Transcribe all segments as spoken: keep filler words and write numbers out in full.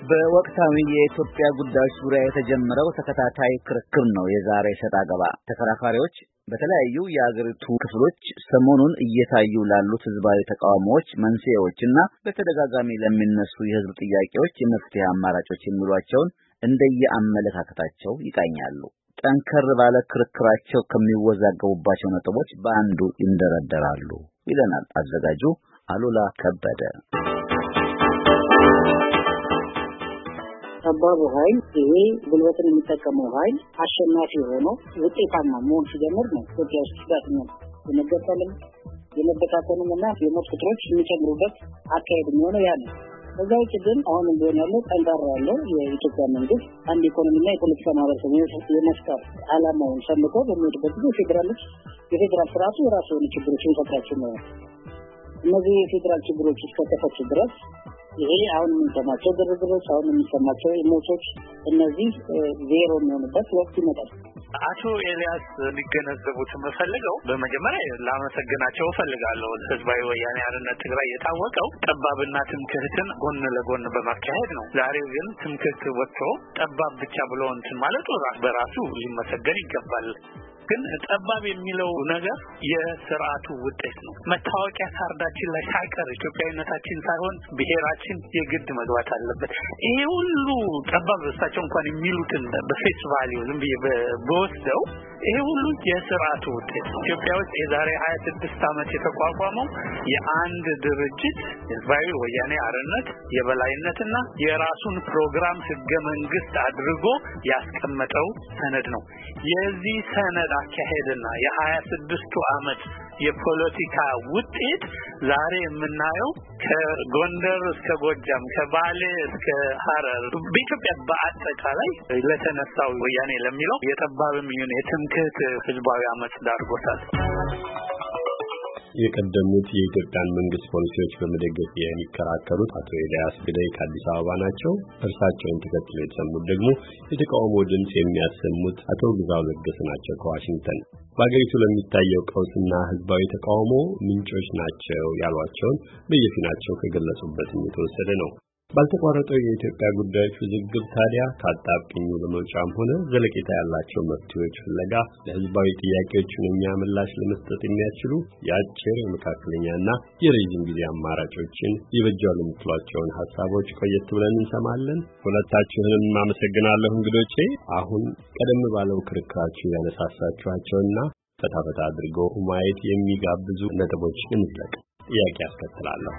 በወቅታዊ የኢትዮጵያ ጉዳዮች ዙሪያ የተጀመረው ተከታታይ ክርክር ነው የዛሬ ሰጣ ገባ። ተከራካሪዎች በተለያዩ የአገሪቱ ክፍሎች ሰሞኑን እየታዩ ላሉት ህዝባዊ ተቃውሞዎች መንስኤዎችና በተደጋጋሚ ለሚነሱ የህዝብ ጥያቄዎች የመፍትሄ አማራጮች የሚሏቸውን እንደየአመለካከታቸው ይቃኛሉ። ጠንከር ባለ ክርክራቸው ከሚወዛገቡባቸው ነጥቦች በአንዱ ይንደረደራሉ ይለናል አዘጋጁ አሉላ ከበደ። ጠባቡ ኃይል ይሄ ጉልበትን የሚጠቀመው ኃይል አሸናፊ ሆኖ ውጤታማ መሆን ሲጀምር ነው ኢትዮጵያ ውስጥ ዳትኛ የመገጠልም የመበታተንም እና የሞት ቁጥሮች የሚጨምሩበት አካሄድ የሚሆነው ያ ነው። ከዛ ውጭ ግን አሁን እንደሆነ ያለው ጠንካራ ያለው የኢትዮጵያ መንግስት አንድ ኢኮኖሚና የፖለቲካ ማህበረሰብ የመፍጠር ዓላማውን ሰንቆ በሚሄድበት ጊዜ ፌዴራሎች የፌዴራል ስርዓቱ የራሱ የሆኑ ችግሮችን ይፈጥራቸው ነው። እነዚህ የፌዴራል ችግሮች እስከተፈቱ ድረስ ይሄ አሁን የምንሰማቸው ግርግሮች አሁን የምንሰማቸው ሞቶች እነዚህ ዜሮ የሚሆኑበት ወቅት ይመጣል። አቶ ኤልያስ ሊገነዘቡት የምፈልገው በመጀመሪያ ላመሰግናቸው እፈልጋለሁ። ህዝባዊ ወያኔ ሓርነት ትግራይ የታወቀው ጠባብና ትምክህትን ጎን ለጎን በማካሄድ ነው። ዛሬ ግን ትምክህት ወጥቶ ጠባብ ብቻ ብሎ እንትን ማለት በራሱ ሊመሰገን ይገባል። ግን ጠባብ የሚለው ነገር የስርዓቱ ውጤት ነው። መታወቂያ ካርዳችን ላይ ሳይቀር ኢትዮጵያዊነታችን ሳይሆን ብሔራችን የግድ መግባት አለበት። ይሄ ሁሉ ጠባብ እሳቸው እንኳን የሚሉትን በፌስ ቫልዩ ዝም ብዬ በወስደው ይሄ ሁሉ የስርዓቱ ውጤት ነው። ኢትዮጵያ ውስጥ የዛሬ ሀያ ስድስት ዓመት የተቋቋመው የአንድ ድርጅት ህዝባዊ ወያኔ ሓርነት የበላይነትና የራሱን ፕሮግራም ህገ መንግስት አድርጎ ያስቀመጠው ሰነድ ነው። የዚህ ሰነድ አካሄድና የሀያ ስድስቱ ዓመት የፖለቲካ ውጤት ዛሬ የምናየው ከጎንደር እስከ ጎጃም ከባሌ እስከ ሐረር በኢትዮጵያ በአጠቃላይ ለተነሳው ወያኔ ለሚለው የጠባብም ይሁን የትምክህት ህዝባዊ አመጽ ዳርጎታል። የቀደሙት የኢትዮጵያን መንግስት ፖሊሲዎች በመደገፍ የሚከራከሩት አቶ ኤልያስ ግደይ ከአዲስ አበባ ናቸው። እርሳቸውን ተከትለው የተሰሙት ደግሞ የተቃውሞ ድምጽ የሚያሰሙት አቶ ግዛው ለገሰ ናቸው ከዋሽንግተን። በአገሪቱ ለሚታየው ቀውስና ህዝባዊ ተቃውሞ ምንጮች ናቸው ያሏቸውን በየፊናቸው ከገለጹበትም የተወሰደ ነው። ባልተቋረጠው የኢትዮጵያ ጉዳዮች ውዝግብ ታዲያ ከአጣብቂኙ ለመውጫም ሆነ ዘለቄታ ያላቸው መፍትሄዎች ፍለጋ ለህዝባዊ ጥያቄዎች ሁነኛ ምላሽ ለመስጠት የሚያስችሉ የአጭር የመካከለኛና የረጅም ጊዜ አማራጮችን ይበጃሉ የምትሏቸውን ሀሳቦች ቆየት ብለን እንሰማለን። ሁለታችሁንም አመሰግናለሁ እንግዶቼ። አሁን ቀደም ባለው ክርክራችሁ ያነሳሳችኋቸውና ፈታፈታ አድርገው ማየት የሚጋብዙ ነጥቦች እንዝለቅ። ጥያቄ ያስከትላለሁ።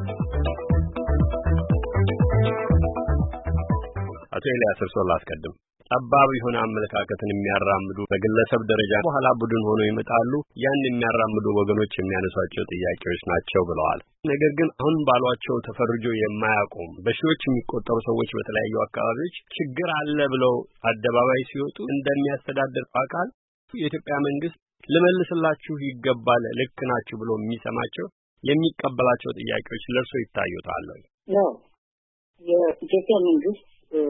አቶ ኤልያስ እርሶ ላስቀድም። ጠባብ የሆነ አመለካከትን የሚያራምዱ በግለሰብ ደረጃ በኋላ ቡድን ሆኖ ይመጣሉ። ያን የሚያራምዱ ወገኖች የሚያነሷቸው ጥያቄዎች ናቸው ብለዋል። ነገር ግን አሁን ባሏቸው ተፈርጆ የማያቆም በሺዎች የሚቆጠሩ ሰዎች በተለያዩ አካባቢዎች ችግር አለ ብለው አደባባይ ሲወጡ እንደሚያስተዳድር አካል የኢትዮጵያ መንግስት ልመልስላችሁ ይገባል ልክ ናችሁ ብሎ የሚሰማቸው የሚቀበላቸው ጥያቄዎች ለርሶ ይታዩታል? ነው የኢትዮጵያ መንግስት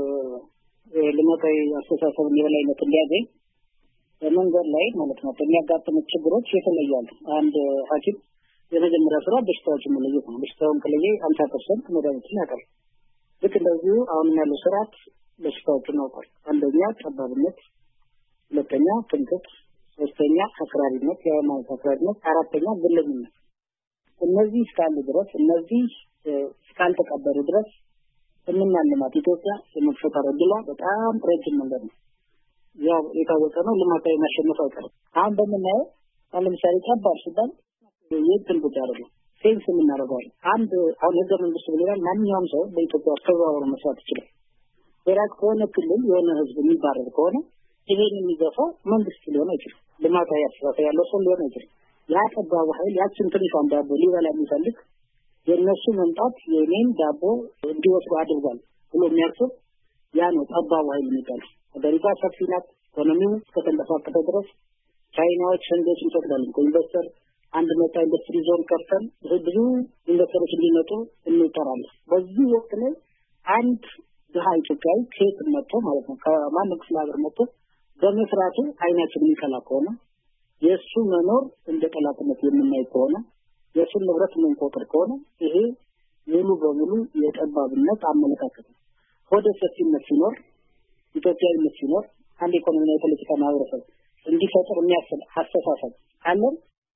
ለማታይ አስተሳሰብ የበላይነት እንዲያገኝ በመንገድ ላይ ማለት ነው በሚያጋጥሙ ችግሮች የተለያሉ። አንድ ሐኪም የመጀመሪያ ስራ በሽታዎችን መለየት ነው። በሽታውን ከለየ ሃምሳ ፐርሰንት መድኃኒትን ያቀርባል። ልክ እንደዚሁ አሁን ያለው ስርዓት በሽታዎችን ያውቃል። አንደኛ ጠባብነት፣ ሁለተኛ ትምክህት፣ ሶስተኛ አክራሪነት፣ የሃይማኖት አክራሪነት፣ አራተኛ ግለኝነት። እነዚህ እስካሉ ድረስ እነዚህ እስካልተቀበሩ ድረስ እናንማት ኢትዮጵያ የመፈጠር ዕድሏ በጣም ረጅም መንገድ ነው። ያው የታወቀ ነው። ልማታዊ ማሸነፍ አይቀርም። አሁን በመናየው ለምሳሌ ጠባብ ሲባል የእንትን ጉዳይ አይደለም። ሴንስ የምናደርገው አንድ አሁን ህገ መንግስት ብለናል። ማንኛውም ሰው በኢትዮጵያ ውስጥ ተዘዋውሮ መስራት ይችላል። ወራክ ከሆነ ክልል የሆነ ህዝብ የሚባረር ከሆነ ይሄን የሚገፋው መንግስት ሊሆን አይችልም። ልማታዊ አስተሳሰብ ያለው ሰው ሊሆን አይችልም። ያ ጠባብ ኃይል ያችን ትንሽ ዳቦ ሊበላ የሚፈልግ የነሱ መምጣት የኔን ዳቦ እንዲወስዱ አድርጓል ብሎ የሚያስብ ያ ነው ጠባቡ ኃይል የሚባለው። አገሪቷ ሰፊ ናት። ኢኮኖሚው ከተንቀሳቀሰ ድረስ ቻይናዎች ህንዶች ይፈቅዳሉ ኢንቨስተር አንድ መጣ ኢንዱስትሪ ዞን ከፍተን ብዙ ኢንቨስተሮች እንዲመጡ እንጠራለን። በዚህ ወቅት ላይ አንድ ድሃ ኢትዮጵያዊ ከየት መጥቶ ማለት ነው ከማንም ክፍለ ሀገር መጥቶ በመስራቱ አይናችን የሚከላ ከሆነ የእሱ መኖር እንደ ጠላትነት የምናይ ከሆነ የሱን ንብረት ምን ቆጥር ከሆነ ይሄ ሙሉ በሙሉ የጠባብነት አመለካከት ነው። ወደ ሰፊነት ሲኖር ኢትዮጵያዊነት ሲኖር አንድ ኢኮኖሚያዊ ፖለቲካ ማህበረሰብ እንዲፈጠር የሚያስችል አስተሳሰብ አለን።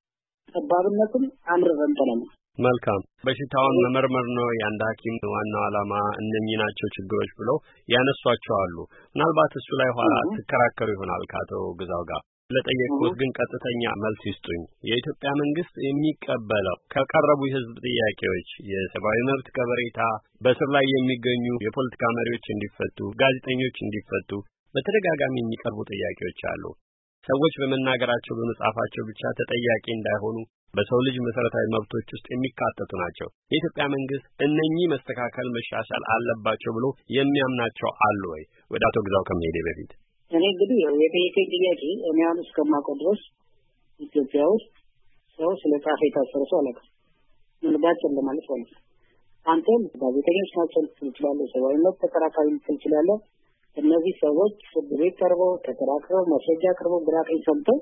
ጠባብነትን አምርረን ተለማ መልካም በሽታውን መመርመር ነው የአንድ ሐኪም ዋናው ዓላማ እነኚህ ናቸው ችግሮች ብለው ያነሷቸው አሉ። ምናልባት እሱ ላይ ኋላ ተከራከሩ ይሆናል ከአቶ ግዛው ጋር ለጠየቁት ግን ቀጥተኛ መልስ ይስጡኝ። የኢትዮጵያ መንግስት የሚቀበለው ከቀረቡ የህዝብ ጥያቄዎች የሰብአዊ መብት ከበሬታ፣ በስር ላይ የሚገኙ የፖለቲካ መሪዎች እንዲፈቱ፣ ጋዜጠኞች እንዲፈቱ በተደጋጋሚ የሚቀርቡ ጥያቄዎች አሉ። ሰዎች በመናገራቸው በመጻፋቸው ብቻ ተጠያቂ እንዳይሆኑ በሰው ልጅ መሰረታዊ መብቶች ውስጥ የሚካተቱ ናቸው። የኢትዮጵያ መንግስት እነኚህ መስተካከል መሻሻል አለባቸው ብሎ የሚያምናቸው አሉ ወይ? ወደ አቶ ግዛው ከመሄዴ በፊት እኔ እንግዲህ የጠየቀኝ ጥያቄ እኔ አሁን እስከማውቀው ድረስ ኢትዮጵያ ውስጥ ሰው ስለ ጻፈ የታሰረ ሰው አላውቅም። ምን ባጭር ለማለት ነው። አንተም ጋዜጠኞች ናቸው ትችላለህ፣ ሰብአዊ መብት ተከራካሪ ትችላለህ። እነዚህ ሰዎች ፍርድ ቤት ቀርበው ተከራክረው ማስረጃ ቀርበው ብራቀኝ ሰምተው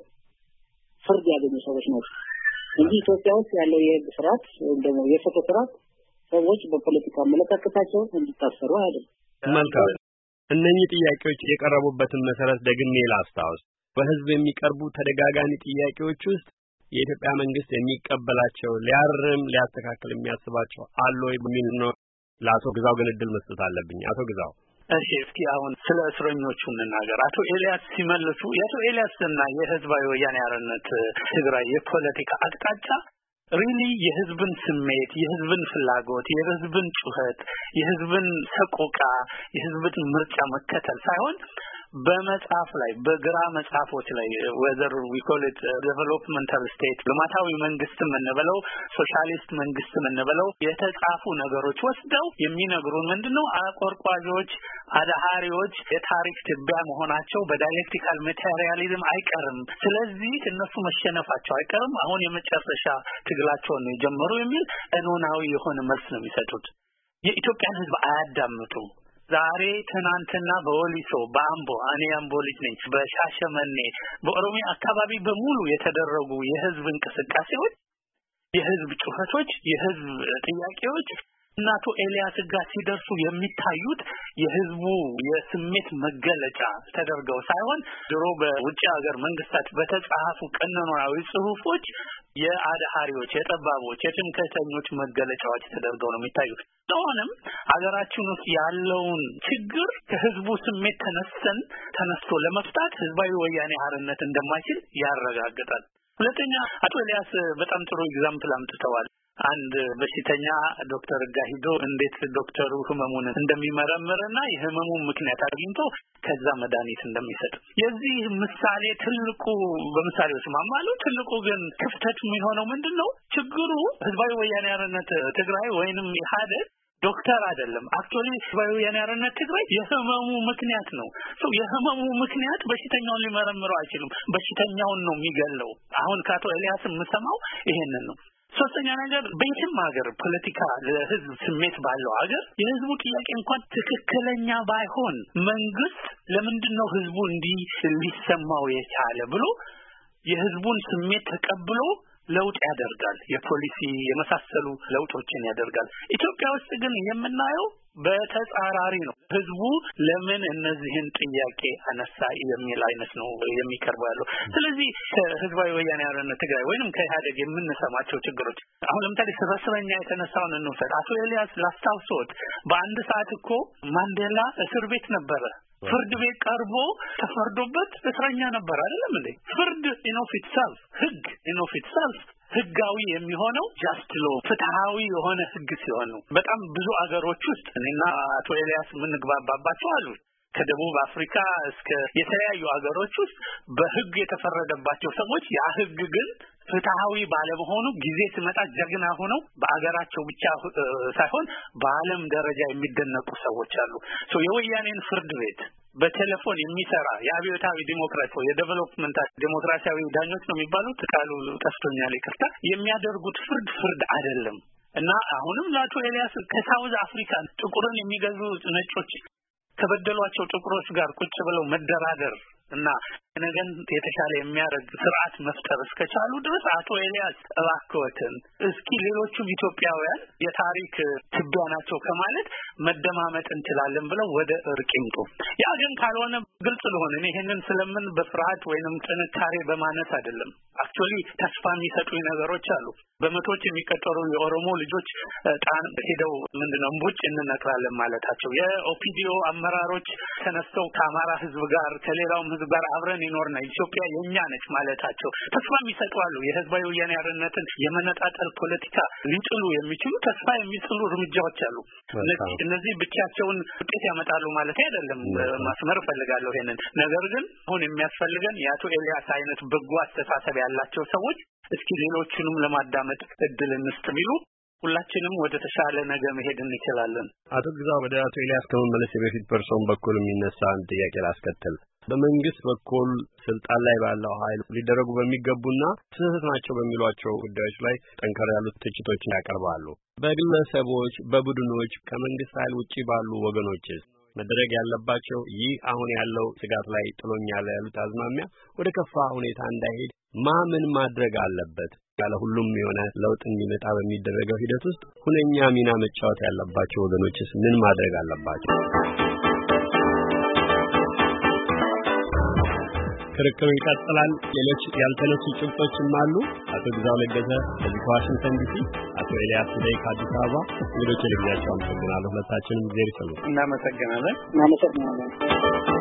ፍርድ ያገኙ ሰዎች ናቸው እንጂ ኢትዮጵያ ውስጥ ያለው የህግ ስርዓት ወይም ደግሞ የፍትህ ስርዓት ሰዎች በፖለቲካ አመለካከታቸው እንዲታሰሩ አይደለም። መልካም እነኚህ ጥያቄዎች የቀረቡበትን መሰረት ደግሜ ላስታውስ። በህዝብ የሚቀርቡ ተደጋጋሚ ጥያቄዎች ውስጥ የኢትዮጵያ መንግስት የሚቀበላቸው ሊያርም ሊያስተካክል የሚያስባቸው አሉ ወይ በሚል ነው። ለአቶ ግዛው ግን እድል መስጠት አለብኝ። አቶ ግዛው እሺ እስኪ አሁን ስለ እስረኞቹ እንናገር። አቶ ኤልያስ ሲመልሱ የአቶ ኤልያስና የህዝባዊ ወያኔ ሓርነት ትግራይ የፖለቲካ አቅጣጫ ሪሊ የህዝብን ስሜት፣ የህዝብን ፍላጎት፣ የህዝብን ጩኸት፣ የህዝብን ሰቆቃ፣ የህዝብን ምርጫ መከተል ሳይሆን በመጽሐፍ ላይ በግራ መጽሐፎች ላይ whether we call it developmental state ልማታዊ መንግስት ምንበለው ሶሻሊስት መንግስት ምንበለው የተጻፉ ነገሮች ወስደው የሚነግሩን ምንድነው አቆርቋዦች አዳሃሪዎች የታሪክ ትቢያ መሆናቸው በዳይሌክቲካል ማቴሪያሊዝም አይቀርም። ስለዚህ እነሱ መሸነፋቸው አይቀርም። አሁን የመጨረሻ ትግላቸውን ነው የጀመሩ የሚል ቀኖናዊ የሆነ መልስ ነው የሚሰጡት። የኢትዮጵያን ህዝብ አያዳምጡም። ዛሬ ትናንትና በወሊሶ በአምቦ እኔ አምቦ ልጅ ነኝ በሻሸመኔ በኦሮሚያ አካባቢ በሙሉ የተደረጉ የህዝብ እንቅስቃሴዎች የህዝብ ጩኸቶች የህዝብ ጥያቄዎች እናቶ ኤልያስ ጋር ሲደርሱ የሚታዩት የህዝቡ የስሜት መገለጫ ተደርገው ሳይሆን ድሮ በውጭ ሀገር መንግስታት በተጻፉ ቀኖናዊ ጽሁፎች የአድሃሪዎች የጠባቦች የትምክህተኞች መገለጫዎች ተደርገው ነው የሚታዩት። ስለሆነም ሀገራችን ውስጥ ያለውን ችግር ከህዝቡ ስሜት ተነስተን ተነስቶ ለመፍታት ህዝባዊ ወያኔ ሓርነት እንደማይችል ያረጋግጣል። ሁለተኛ አቶ ኤልያስ በጣም ጥሩ ኤግዛምፕል አምጥተዋል። አንድ በሽተኛ ዶክተር ጋሂዶ እንዴት ዶክተሩ ህመሙን እንደሚመረምርና የህመሙን ምክንያት አግኝቶ ከዛ መድኃኒት እንደሚሰጥ የዚህ ምሳሌ ትልቁ በምሳሌው ስማማሉ ትልቁ ግን ክፍተት የሚሆነው ምንድነው? ችግሩ ህዝባዊ ወያኔ ሓርነት ትግራይ ወይንም ኢህአዴግ ዶክተር አይደለም። አክቹአሊ ህዝባዊ ወያኔ ሓርነት ትግራይ የህመሙ ምክንያት ነው። ሶ የህመሙ ምክንያት በሽተኛውን ሊመረምረው አይችልም። በሽተኛውን ነው የሚገለው። አሁን ካቶ ኤልያስ የምሰማው ይሄንን ነው። ሶስተኛ ነገር በየትም ሀገር ፖለቲካ ለህዝብ ስሜት ባለው ሀገር የህዝቡ ጥያቄ እንኳን ትክክለኛ ባይሆን መንግስት ለምንድነው ህዝቡ እንዲህ ሊሰማው የቻለ ብሎ የህዝቡን ስሜት ተቀብሎ ለውጥ ያደርጋል። የፖሊሲ የመሳሰሉ ለውጦችን ያደርጋል። ኢትዮጵያ ውስጥ ግን የምናየው በተጻራሪ ነው። ህዝቡ ለምን እነዚህን ጥያቄ አነሳ የሚል አይነት ነው የሚቀርበው ያለው። ስለዚህ ህዝባዊ ወያኔ ሓርነት ትግራይ ወይንም ከኢህአዴግ የምንሰማቸው ችግሮች አሁን ለምሳሌ ስበስበኛ የተነሳውን እንውሰድ። አቶ ኤልያስ ላስታውሶት በአንድ ሰዓት እኮ ማንዴላ እስር ቤት ነበረ። ፍርድ ቤት ቀርቦ ተፈርዶበት እስረኛ ነበር አይደለም እንዴ? ፍርድ ኢኖፍ ኢትሰልፍ ህግ ኢኖፍ ኢትሰልፍ ህጋዊ የሚሆነው ጃስት ሎ ፍትሃዊ የሆነ ህግ ሲሆን ነው። በጣም ብዙ አገሮች ውስጥ እኔና አቶ ኤልያስ ምንግባባባቸው አሉ። ከደቡብ አፍሪካ እስከ የተለያዩ አገሮች ውስጥ በህግ የተፈረደባቸው ሰዎች ያ ህግ ግን ፍትሃዊ ባለመሆኑ ጊዜ ሲመጣ ጀግና ሆነው በአገራቸው ብቻ ሳይሆን በዓለም ደረጃ የሚደነቁ ሰዎች አሉ። ሶ የወያኔን ፍርድ ቤት በቴሌፎን የሚሰራ የአብዮታዊ ዲሞክራሲ ወይ የዴቨሎፕመንት ዲሞክራሲያዊ ዳኞች ነው የሚባሉት ቃሉ ጠፍቶኛል ይቅርታ የሚያደርጉት ፍርድ ፍርድ አይደለም። እና አሁንም ለአቶ ኤልያስ ከሳውዝ አፍሪካ ጥቁርን የሚገዙ ነጮች ከበደሏቸው ጥቁሮች ጋር ቁጭ ብለው መደራደር እና ነገን የተሻለ የሚያደርግ ስርዓት መፍጠር እስከቻሉ ድረስ አቶ ኤልያስ እባክዎትን እስኪ ሌሎቹም ኢትዮጵያውያን የታሪክ ትቢያ ናቸው ከማለት መደማመጥ እንችላለን ብለው ወደ እርቅ ይምጡ። ያ ግን ካልሆነ ግልጽ ለሆነ እኔ ይሄንን ስለምን በፍርሃት ወይንም ጥንካሬ በማነት አይደለም። አክቹአሊ ተስፋ የሚሰጡ ነገሮች አሉ። በመቶዎች የሚቀጠሩ የኦሮሞ ልጆች ጣን ሄደው ምንድነው እምቡጭ እንነቅላለን ማለታቸው፣ የኦፒዲዮ አመራሮች ተነስተው ከአማራ ህዝብ ጋር ከሌላውም ህዝብ ጋር አብረን ይኖርና ኢትዮጵያ የኛ ነች ማለታቸው ተስፋ የሚሰጡ አሉ። የህዝባዊ ወያኔ ሓርነትን የመነጣጠል ፖለቲካ ሊጥሉ የሚችሉ ተስፋ የሚጥሉ እርምጃዎች አሉ። እነዚህ ብቻቸውን ውጤት ያመጣሉ ማለት አይደለም፣ ማስመር ፈልጋለሁ ይሄንን። ነገር ግን አሁን የሚያስፈልገን የአቶ ኤልያስ አይነት በጎ አስተሳሰብ ያላቸው ሰዎች እስኪ ሌሎቹንም ለማዳመጥ እድል እንስጥ ቢሉ ሁላችንም ወደ ተሻለ ነገ መሄድ እንችላለን። አቶ ግዛው ወደ አቶ ኤልያስ ከመመለስ በፊት በርሶም በኩል የሚነሳ አንድ ጥያቄ ላስከትል። በመንግስት በኩል ስልጣን ላይ ባለው ኃይል ሊደረጉ በሚገቡና ስህተት ናቸው በሚሏቸው ጉዳዮች ላይ ጠንከር ያሉት ትችቶችን ያቀርባሉ። በግለሰቦች፣ በቡድኖች ከመንግስት ኃይል ውጪ ባሉ ወገኖችስ መደረግ ያለባቸው ይህ አሁን ያለው ስጋት ላይ ጥሎኛል ያሉት አዝማሚያ ወደ ከፋ ሁኔታ እንዳይሄድ ማምን ማድረግ አለበት? ያለ ሁሉም የሆነ ለውጥ እንዲመጣ በሚደረገው ሂደት ውስጥ ሁነኛ ሚና መጫወት ያለባቸው ወገኖችስ ምን ማድረግ አለባቸው? ክርክሩ ይቀጥላል። ሌሎች ያልተነሱ ጭብጦችም አሉ። አቶ ግዛው ለገሰ ከዚህ ከዋሽንግተን ዲሲ፣ አቶ ኤልያስ ግደይ ከአዲስ አበባ፣ ሌሎች ለጊዜያቸው አመሰግናለሁ። ሁለታችንም ጊዜ ይሰጡ። እናመሰግናለን። እናመሰግናለን።